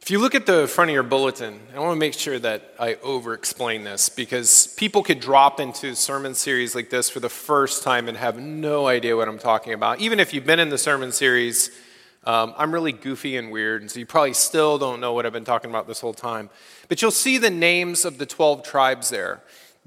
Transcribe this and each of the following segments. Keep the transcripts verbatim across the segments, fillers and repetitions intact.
If you look at the front of your bulletin, I want to make sure that I over-explain this because people could drop into a sermon series like this for the first time and have no idea what I'm talking about. Even if you've been in the sermon series, um, I'm really goofy and weird, and so you probably still don't know what I've been talking about this whole time. But you'll see the names of the twelve tribes there.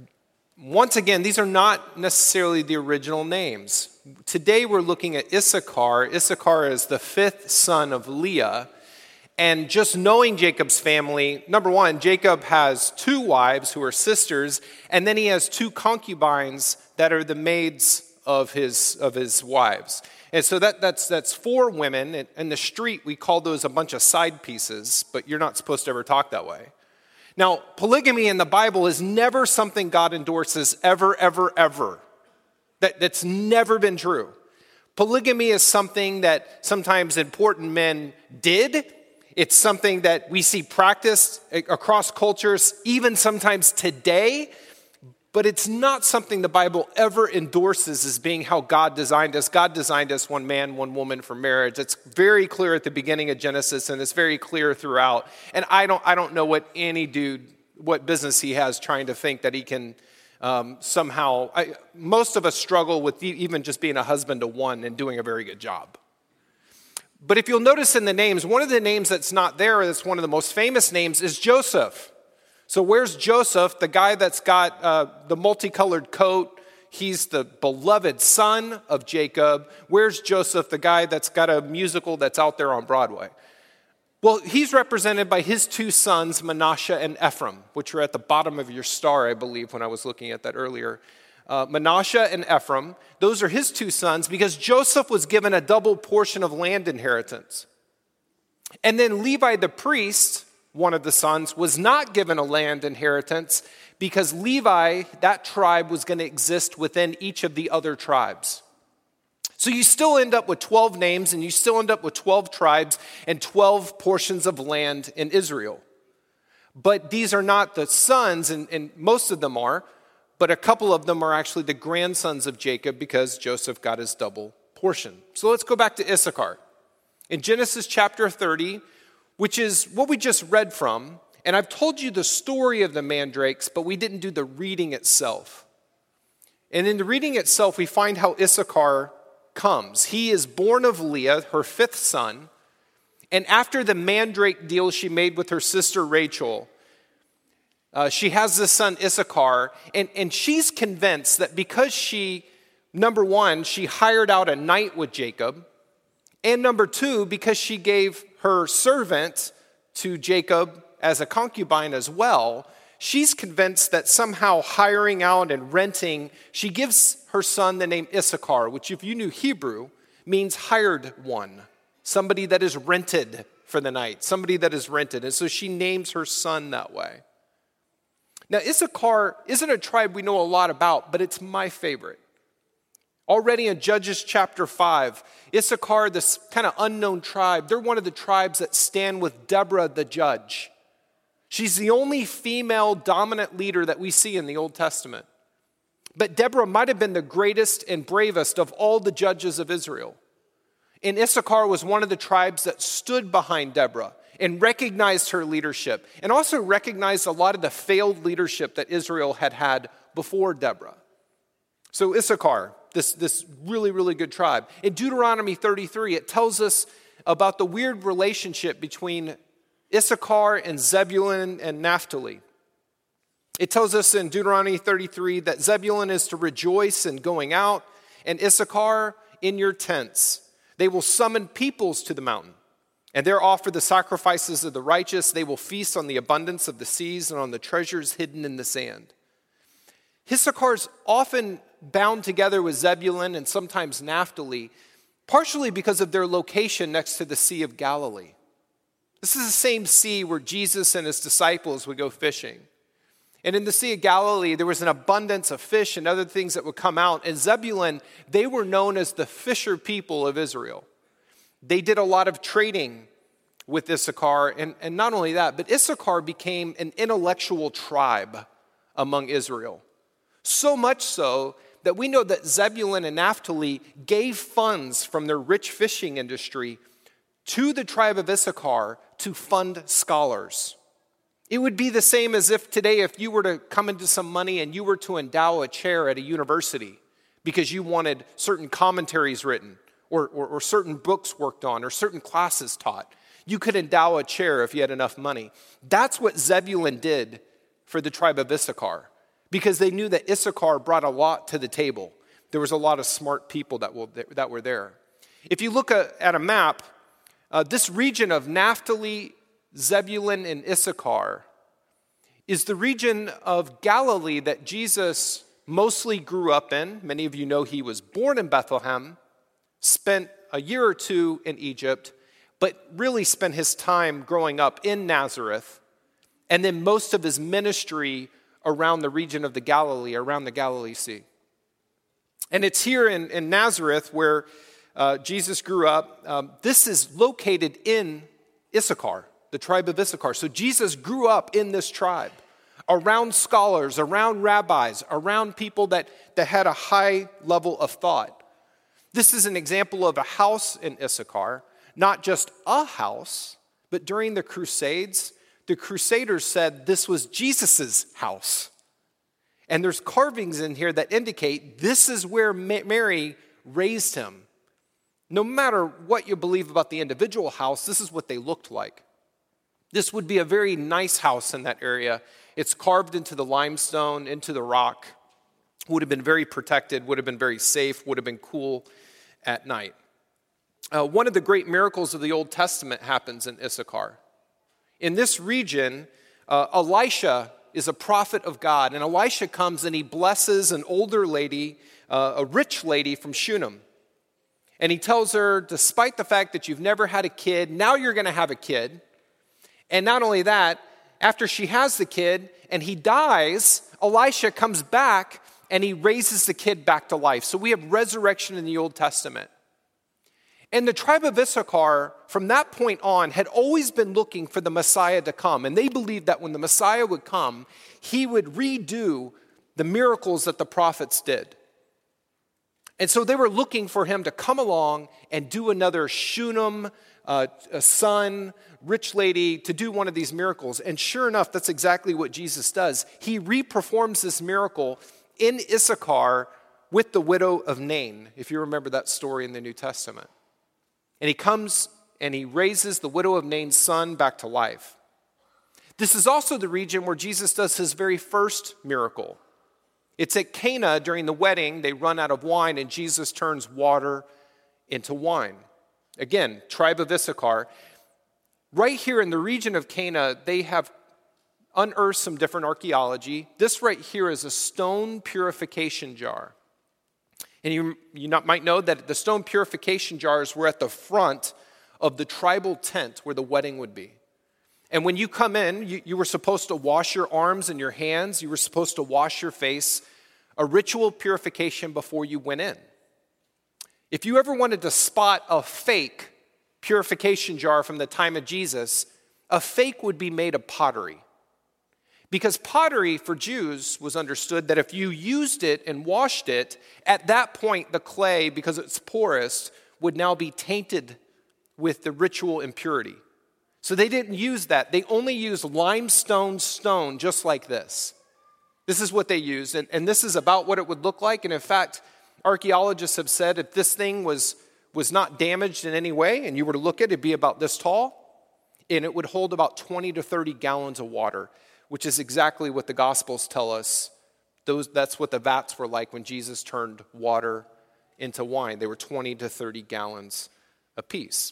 Once again, these are not necessarily the original names. Today we're looking at Issachar. Issachar is the fifth son of Leah. And just knowing Jacob's family, number one, Jacob has two wives who are sisters, and then he has two concubines that are the maids of his of his wives. And so that, that's that's four women. In the street, we call those a bunch of side pieces, but you're not supposed to ever talk that way. Now, polygamy in the Bible is never something God endorses, ever, ever, ever. That, that's never been true. Polygamy is something that sometimes important men did. It's something that we see practiced across cultures, even sometimes today, but it's not something the Bible ever endorses as being how God designed us. God designed us one man, one woman for marriage. It's very clear at the beginning of Genesis, and it's very clear throughout. And I don't, I don't know what any dude, what business he has trying to think that he can um, somehow. I, most of us struggle with even just being a husband to one and doing a very good job. But if you'll notice in the names, one of the names that's not there, that's one of the most famous names, is Joseph. So where's Joseph, the guy that's got uh, the multicolored coat? He's the beloved son of Jacob. Where's Joseph, the guy that's got a musical that's out there on Broadway? Well, he's represented by his two sons, Manasseh and Ephraim, which are at the bottom of your star, I believe, when I was looking at that earlier. Uh, Manasseh and Ephraim, those are his two sons because Joseph was given a double portion of land inheritance. And then Levi the priest, one of the sons, was not given a land inheritance because Levi, that tribe, was going to exist within each of the other tribes. So you still end up with twelve names and you still end up with twelve tribes and twelve portions of land in Israel. But these are not the sons, and, and most of them are, but a couple of them are actually the grandsons of Jacob because Joseph got his double portion. So let's go back to Issachar. In Genesis chapter thirty, which is what we just read from, and I've told you the story of the mandrakes, but we didn't do the reading itself. And in the reading itself, we find how Issachar comes. He is born of Leah, her fifth son, and after the mandrake deal she made with her sister Rachel, Uh, she has this son, Issachar, and, and she's convinced that because she, number one, she hired out a night with Jacob, and number two, because she gave her servant to Jacob as a concubine as well, she's convinced that somehow hiring out and renting, she gives her son the name Issachar, which if you knew Hebrew, means hired one, somebody that is rented for the night, somebody that is rented, and so she names her son that way. Now, Issachar isn't a tribe we know a lot about, but it's my favorite. Already in Judges chapter five, Issachar, this kind of unknown tribe, they're one of the tribes that stand with Deborah the judge. She's the only female dominant leader that we see in the Old Testament. But Deborah might have been the greatest and bravest of all the judges of Israel. And Issachar was one of the tribes that stood behind Deborah and recognized her leadership, and also recognized a lot of the failed leadership that Israel had had before Deborah. So Issachar, this, this really, really good tribe. In Deuteronomy thirty-three, it tells us about the weird relationship between Issachar and Zebulun and Naphtali. It tells us in Deuteronomy thirty-three that Zebulun is to rejoice in going out, and Issachar in your tents. They will summon peoples to the mountain, and there offer the sacrifices of the righteous. They will feast on the abundance of the seas and on the treasures hidden in the sand. Issachar's often bound together with Zebulun and sometimes Naphtali, partially because of their location next to the Sea of Galilee. This is the same sea where Jesus and his disciples would go fishing. And in the Sea of Galilee, there was an abundance of fish and other things that would come out. And Zebulun, they were known as the fisher people of Israel. They did a lot of trading with Issachar. And, and not only that, but Issachar became an intellectual tribe among Israel. So much so that we know that Zebulun and Naphtali gave funds from their rich fishing industry to the tribe of Issachar to fund scholars. It would be the same as if today, if you were to come into some money and you were to endow a chair at a university because you wanted certain commentaries written or, or, or certain books worked on or certain classes taught. You could endow a chair if you had enough money. That's what Zebulun did for the tribe of Issachar, because they knew that Issachar brought a lot to the table. There was a lot of smart people that, will, that were there. If you look at a map, uh, this region of Naphtali, Zebulun, and Issachar is the region of Galilee that Jesus mostly grew up in. Many of you know he was born in Bethlehem, spent a year or two in Egypt, but really spent his time growing up in Nazareth, and then most of his ministry around the region of the Galilee, around the Galilee Sea. And it's here in, in Nazareth where uh, Jesus grew up. Um, this is located in Issachar, the tribe of Issachar. So Jesus grew up in this tribe, around scholars, around rabbis, around people that, that had a high level of thought. This is an example of a house in Issachar, not just a house, but during the Crusades, the Crusaders said this was Jesus's house. And there's carvings in here that indicate this is where Mary raised him. No matter what you believe about the individual house, this is what they looked like. This would be a very nice house in that area. It's carved into the limestone, into the rock. Would have been very protected, would have been very safe, would have been cool at night. Uh, one of the great miracles of the Old Testament happens in Issachar. In this region, uh, Elisha is a prophet of God, and Elisha comes and he blesses an older lady, uh, a rich lady from Shunem. And he tells her, despite the fact that you've never had a kid, now you're going to have a kid. And not only that, after she has the kid and he dies, Elisha comes back and he raises the kid back to life. So we have resurrection in the Old Testament. And the tribe of Issachar, from that point on, had always been looking for the Messiah to come. And they believed that when the Messiah would come, he would redo the miracles that the prophets did. And so they were looking for him to come along and do another Shunem, uh, a son, rich lady, to do one of these miracles. And sure enough, that's exactly what Jesus does. He reperforms this miracle in Issachar with the widow of Nain, if you remember that story in the New Testament. And he comes and he raises the widow of Nain's son back to life. This is also the region where Jesus does his very first miracle. It's at Cana during the wedding. They run out of wine and Jesus turns water into wine. Again, tribe of Issachar. Right here in the region of Cana, they have unearthed some different archaeology. This right here is a stone purification jar. And you, you not, might know that the stone purification jars were at the front of the tribal tent where the wedding would be. And when you come in, you, you were supposed to wash your arms and your hands. You were supposed to wash your face, a ritual purification before you went in. If you ever wanted to spot a fake purification jar from the time of Jesus, a fake would be made of pottery. Because pottery for Jews was understood that if you used it and washed it, at that point the clay, because it's porous, would now be tainted with the ritual impurity. So they didn't use that. They only used limestone stone just like this. This is what they used, and, and this is about what it would look like. And in fact, archaeologists have said if this thing was, was not damaged in any way, and you were to look at it, it'd be about this tall, and it would hold about twenty to thirty gallons of water, which is exactly what the Gospels tell us. Those, that's what the vats were like when Jesus turned water into wine. They were twenty to thirty gallons apiece.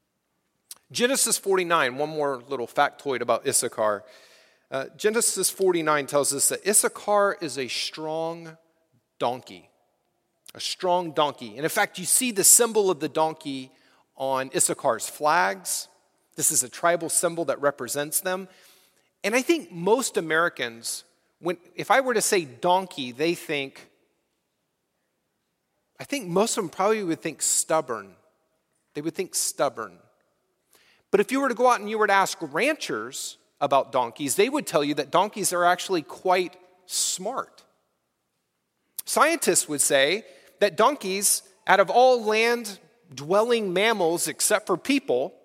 Genesis forty-nine, one more little factoid about Issachar. Uh, Genesis forty-nine tells us that Issachar is a strong donkey. A strong donkey. And in fact, you see the symbol of the donkey on Issachar's flags. This is a tribal symbol that represents them. And I think most Americans, when if I were to say donkey, they think, I think most of them probably would think stubborn. They would think stubborn. But if you were to go out and you were to ask ranchers about donkeys, they would tell you that donkeys are actually quite smart. Scientists would say that donkeys, out of all land-dwelling mammals except for people,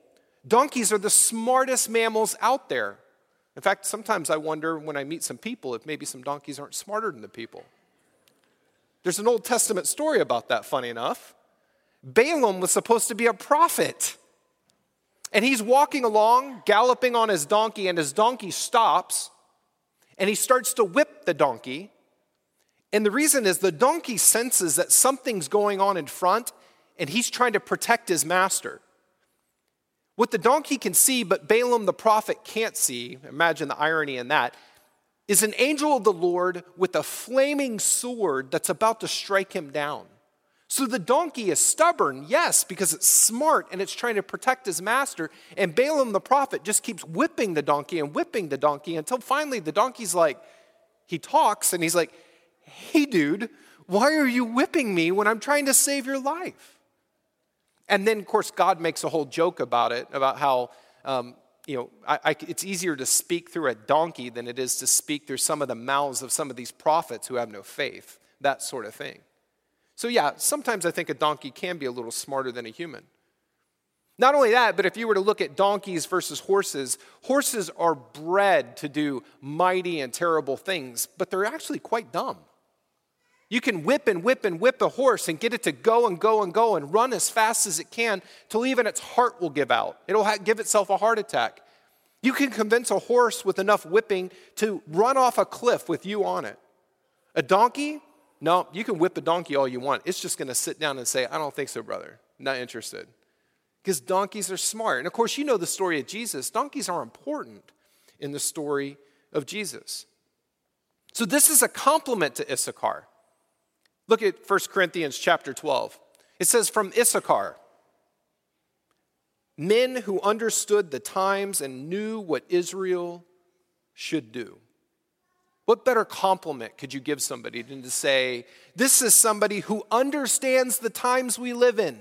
Donkeys are the smartest mammals out there. In fact, sometimes I wonder when I meet some people if maybe some donkeys aren't smarter than the people. There's an Old Testament story about that, funny enough. Balaam was supposed to be a prophet. And he's walking along, galloping on his donkey, and his donkey stops, and he starts to whip the donkey. And the reason is the donkey senses that something's going on in front, and he's trying to protect his master. What the donkey can see, but Balaam the prophet can't see, imagine the irony in that, is an angel of the Lord with a flaming sword that's about to strike him down. So the donkey is stubborn, yes, because it's smart and it's trying to protect his master. And Balaam the prophet just keeps whipping the donkey and whipping the donkey until finally the donkey's like, he talks and he's like, hey dude, why are you whipping me when I'm trying to save your life? And then, of course, God makes a whole joke about it, about how, um, you know, I, I, it's easier to speak through a donkey than it is to speak through some of the mouths of some of these prophets who have no faith, that sort of thing. So yeah, sometimes I think a donkey can be a little smarter than a human. Not only that, but if you were to look at donkeys versus horses, horses are bred to do mighty and terrible things, but they're actually quite dumb. You can whip and whip and whip a horse and get it to go and go and go and run as fast as it can till even its heart will give out. It'll ha- give itself a heart attack. You can convince a horse with enough whipping to run off a cliff with you on it. A donkey? No, you can whip a donkey all you want. It's just going to sit down and say, I don't think so, brother. Not interested. Because donkeys are smart. And of course, you know the story of Jesus. Donkeys are important in the story of Jesus. So this is a compliment to Issachar. Look at First Corinthians chapter twelve. It says, from Issachar, men who understood the times and knew what Israel should do. What better compliment could you give somebody than to say, this is somebody who understands the times we live in,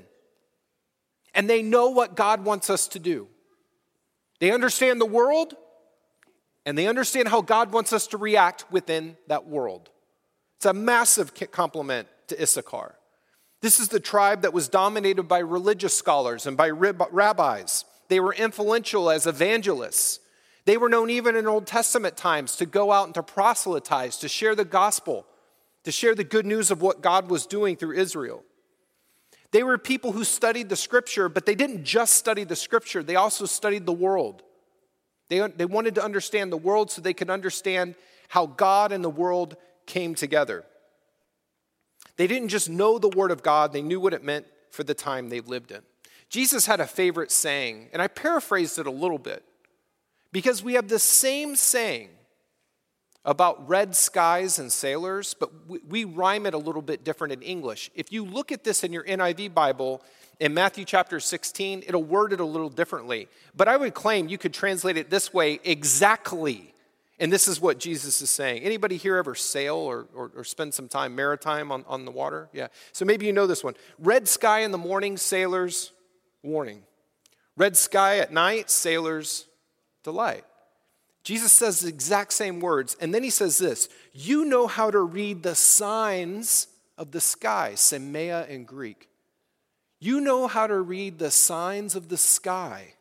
and they know what God wants us to do. They understand the world, and they understand how God wants us to react within that world. It's a massive compliment to Issachar. This is the tribe that was dominated by religious scholars and by rabbis. They were influential as evangelists. They were known even in Old Testament times to go out and to proselytize, to share the gospel, to share the good news of what God was doing through Israel. They were people who studied the scripture, but they didn't just study the scripture. They also studied the world. They, they wanted to understand the world so they could understand how God and the world came together. They didn't just know the word of God, they knew what it meant for the time they lived in. Jesus had a favorite saying, and I paraphrased it a little bit, because we have the same saying about red skies and sailors, but we, we rhyme it a little bit different in English. If you look at this in your N I V Bible, in Matthew chapter sixteen, it'll word it a little differently. But I would claim you could translate it this way exactly. And this is what Jesus is saying. Anybody here ever sail or, or, or spend some time maritime on, on the water? Yeah. So maybe you know this one. Red sky in the morning, sailors, warning. Red sky at night, sailors, delight. Jesus says the exact same words. And then he says this, you know how to read the signs of the sky, semea in Greek. You know how to read the signs of the sky.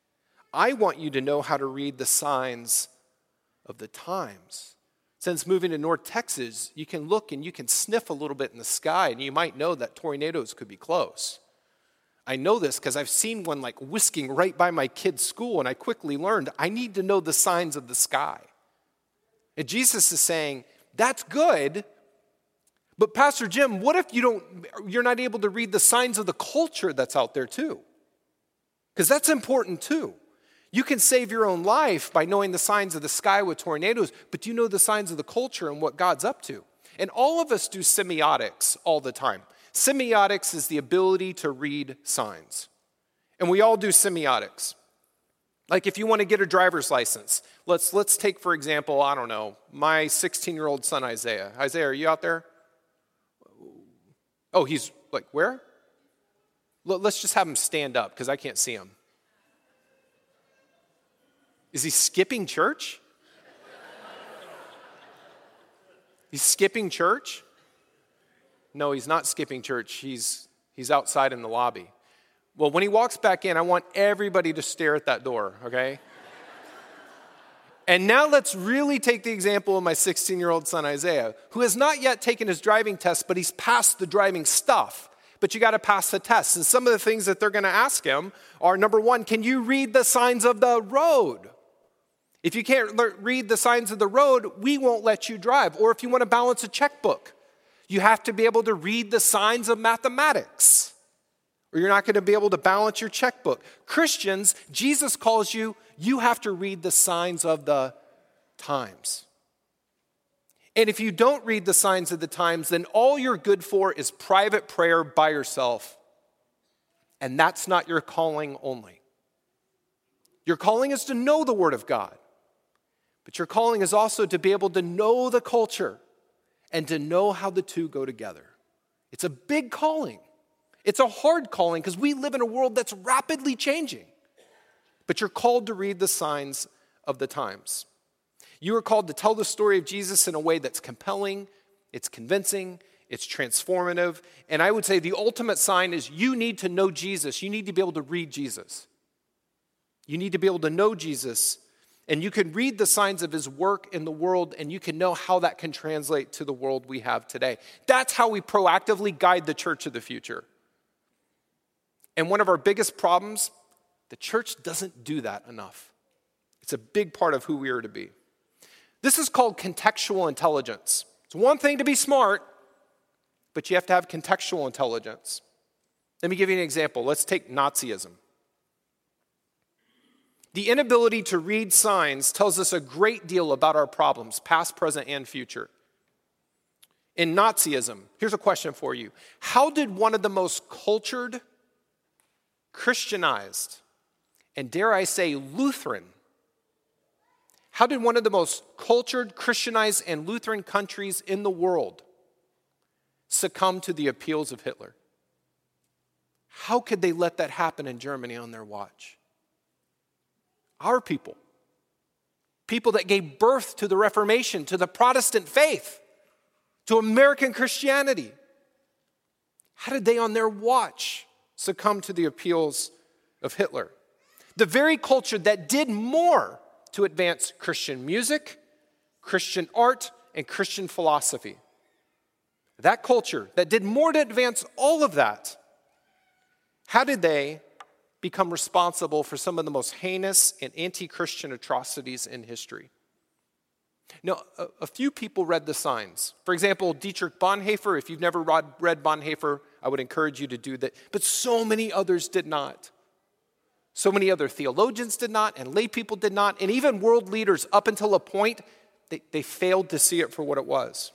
I want you to know how to read the signs of the times. Since moving to North Texas, you can look and you can sniff a little bit in the sky, and you might know that tornadoes could be close. I know this because I've seen one like whisking right by my kid's school, and I quickly learned I need to know the signs of the sky. And Jesus is saying, that's good, but Pastor Jim, what if you don't, you're not able to read the signs of the culture that's out there too? Because that's important too. You can save your own life by knowing the signs of the sky with tornadoes, but do you know the signs of the culture and what God's up to? And all of us do semiotics all the time. Semiotics is the ability to read signs. And we all do semiotics. Like if you want to get a driver's license, let's, let's take, for example, I don't know, my sixteen-year-old son, Isaiah. Isaiah, are you out there? Oh, he's like, where? Let's just have him stand up because I can't see him. Is he skipping church? He's skipping church? No, he's not skipping church. He's, he's outside in the lobby. Well, when he walks back in, I want everybody to stare at that door, okay? And now let's really take the example of my sixteen-year-old son, Isaiah, who has not yet taken his driving test, but he's passed the driving stuff. But you got to pass the test. And some of the things that they're going to ask him are, number one, can you read the signs of the road? If you can't le- read the signs of the road, we won't let you drive. Or if you want to balance a checkbook, you have to be able to read the signs of mathematics, or you're not going to be able to balance your checkbook. Christians, Jesus calls you, you have to read the signs of the times. And if you don't read the signs of the times, then all you're good for is private prayer by yourself. And that's not your calling only. Your calling is to know the Word of God. But your calling is also to be able to know the culture and to know how the two go together. It's a big calling. It's a hard calling because we live in a world that's rapidly changing. But you're called to read the signs of the times. You are called to tell the story of Jesus in a way that's compelling, it's convincing, it's transformative. And I would say the ultimate sign is you need to know Jesus. You need to be able to read Jesus. You need to be able to know Jesus, and you can read the signs of his work in the world, and you can know how that can translate to the world we have today. That's how we proactively guide the church of the future. And one of our biggest problems, the church doesn't do that enough. It's a big part of who we are to be. This is called contextual intelligence. It's one thing to be smart, but you have to have contextual intelligence. Let me give you an example. Let's take Nazism. The inability to read signs tells us a great deal about our problems, past, present, and future. In Nazism, here's a question for you. How did one of the most cultured, Christianized, and dare I say Lutheran, how did one of the most cultured, Christianized, and Lutheran countries in the world succumb to the appeals of Hitler? How could they let that happen in Germany on their watch? Our people, people that gave birth to the Reformation, to the Protestant faith, to American Christianity, how did they on their watch succumb to the appeals of Hitler? The very culture that did more to advance Christian music, Christian art, and Christian philosophy. That culture that did more to advance all of that, how did they become responsible for some of the most heinous and anti-Christian atrocities in history? Now, a, a few people read the signs. For example, Dietrich Bonhoeffer. If you've never read, read Bonhoeffer, I would encourage you to do that. But so many others did not. So many other theologians did not, and lay people did not, and even world leaders up until a point, they, they failed to see it for what it was.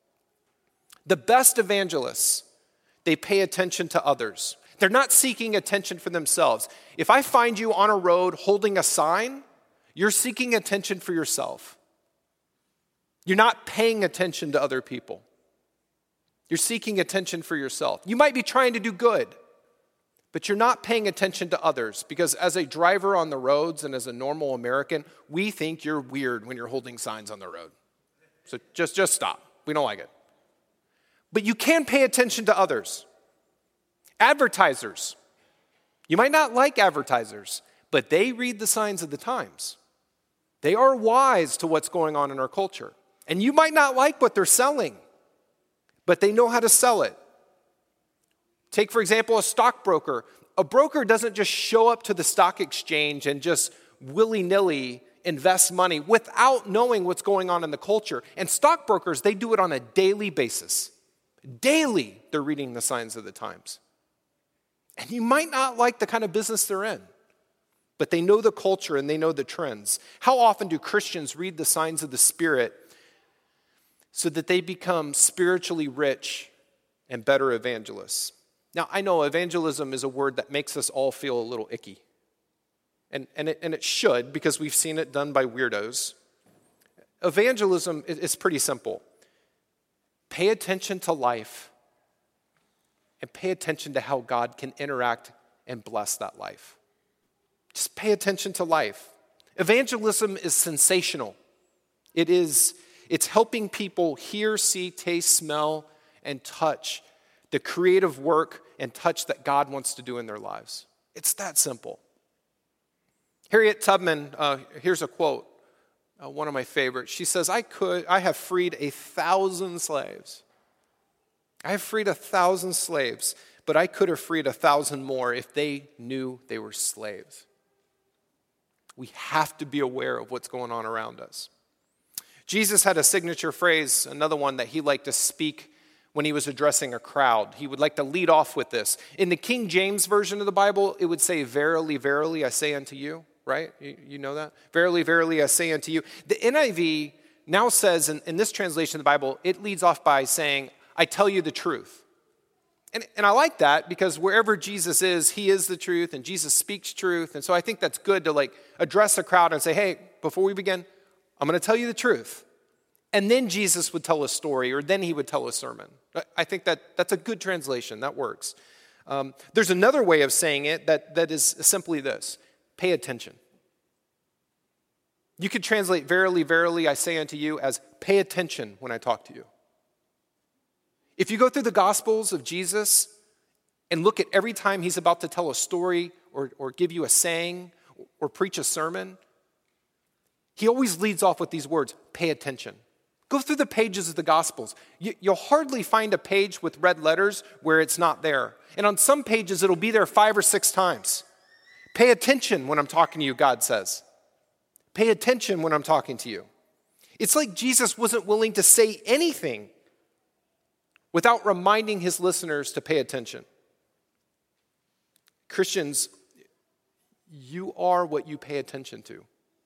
The best evangelists, they pay attention to others. They're not seeking attention for themselves. If I find you on a road holding a sign, you're seeking attention for yourself. You're not paying attention to other people. You're seeking attention for yourself. You might be trying to do good, but you're not paying attention to others, because as a driver on the roads and as a normal American, we think you're weird when you're holding signs on the road. So just, just stop. We don't like it. But you can pay attention to others. Advertisers. You might not like advertisers, but they read the signs of the times. They are wise to what's going on in our culture. And you might not like what they're selling, but they know how to sell it. Take, for example, a stockbroker. A broker doesn't just show up to the stock exchange and just willy-nilly invest money without knowing what's going on in the culture. And stockbrokers, they do it on a daily basis. Daily, they're reading the signs of the times. And you might not like the kind of business they're in, but they know the culture and they know the trends. How often do Christians read the signs of the Spirit so that they become spiritually rich and better evangelists? Now, I know evangelism is a word that makes us all feel a little icky. And, and, it, and it should, because we've seen it done by weirdos. Evangelism is pretty simple. Pay attention to life and pay attention to how God can interact and bless that life. Just pay attention to life. Evangelism is sensational. It is, it's helping people hear, see, taste, smell, and touch the creative work and touch that God wants to do in their lives. It's that simple. Harriet Tubman, uh, here's a quote, uh, one of my favorites. She says, I could, I have freed a thousand slaves. I have freed a thousand slaves, but I could have freed a thousand more if they knew they were slaves. We have to be aware of what's going on around us. Jesus had a signature phrase, another one that he liked to speak when he was addressing a crowd. He would like to lead off with this. In the King James Version of the Bible, it would say, verily, verily, I say unto you, right? You, you know that? Verily, verily, I say unto you. The N I V now says, in, in this translation of the Bible, it leads off by saying, I tell you the truth. And, and I like that because wherever Jesus is, he is the truth and Jesus speaks truth. And so I think that's good to like address a crowd and say, hey, before we begin, I'm going to tell you the truth. And then Jesus would tell a story, or then he would tell a sermon. I think that that's a good translation. That works. Um, there's another way of saying it that, that is simply this. Pay attention. You could translate, verily, verily, I say unto you, as pay attention when I talk to you. If you go through the Gospels of Jesus and look at every time he's about to tell a story or, or give you a saying or preach a sermon, he always leads off with these words, pay attention. Go through the pages of the Gospels. You, you'll hardly find a page with red letters where it's not there. And on some pages, it'll be there five or six times. Pay attention when I'm talking to you, God says. Pay attention when I'm talking to you. It's like Jesus wasn't willing to say anything without reminding his listeners to pay attention. Christians, you are what you pay attention to.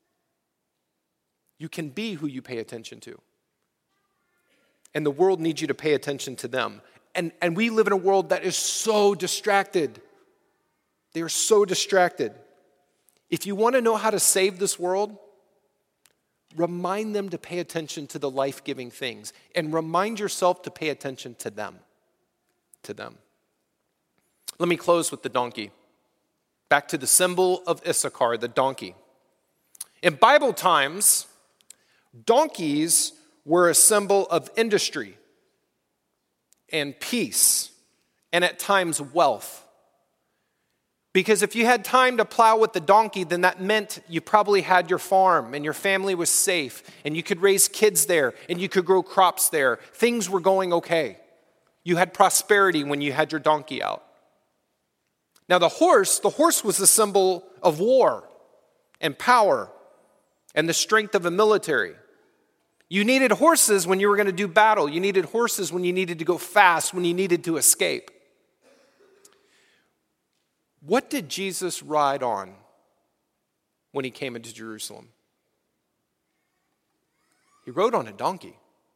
You can be who you pay attention to. And the world needs you to pay attention to them. And, and we live in a world that is so distracted. They are so distracted. If you want to know how to save this world, remind them to pay attention to the life-giving things. And remind yourself to pay attention to them. To them. Let me close with the donkey. Back to the symbol of Issachar, the donkey. In Bible times, donkeys were a symbol of industry and peace and at times wealth. Because if you had time to plow with the donkey, then that meant you probably had your farm and your family was safe and you could raise kids there and you could grow crops there. Things were going okay. You had prosperity when you had your donkey out. Now the horse, the horse was the symbol of war and power and the strength of a military. You needed horses when you were going to do battle. You needed horses when you needed to go fast, when you needed to escape. What did Jesus ride on when he came into Jerusalem? He rode on a donkey.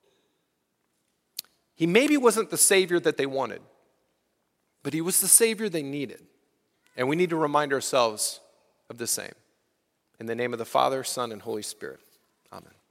He maybe wasn't the Savior that they wanted, but he was the Savior they needed. And we need to remind ourselves of the same. In the name of the Father, Son, and Holy Spirit. Amen.